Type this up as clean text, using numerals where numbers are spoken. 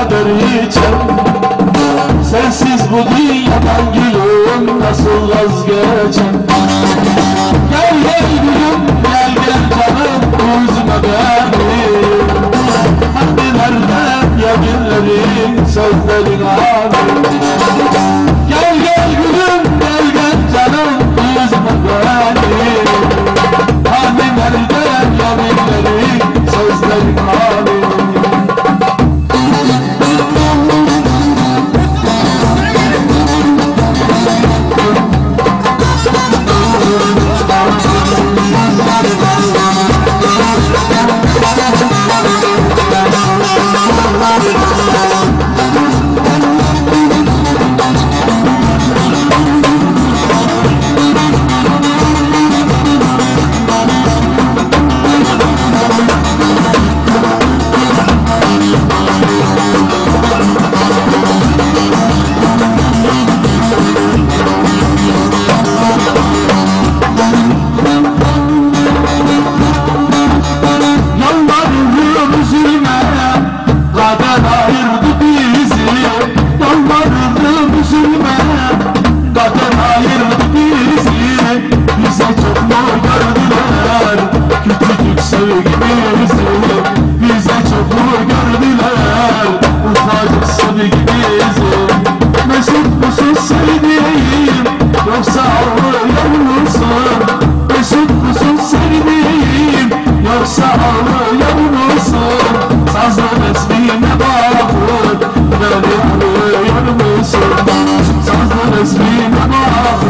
kader içer. Sensiz bu dünyadan gülüm nasıl vazgeçer? Gel gel gülüm, gel gel canım, üzme beni. Hadi nerede ya günlerin, sözlerin abi? Gel gel gülüm, gel gel canım, üzme beni. Hadi nerede ya günlerin, sözlerin abi? Bize çok mu gördüler, ufacık gibiyiz. Mesut musun sevdiğim, yoksa ağlıyor musun? Mesut musun sevdiğim, yoksa ağlıyor musun? Sazın resmine bakıp beni arıyor musun? Sazın resmine bakıp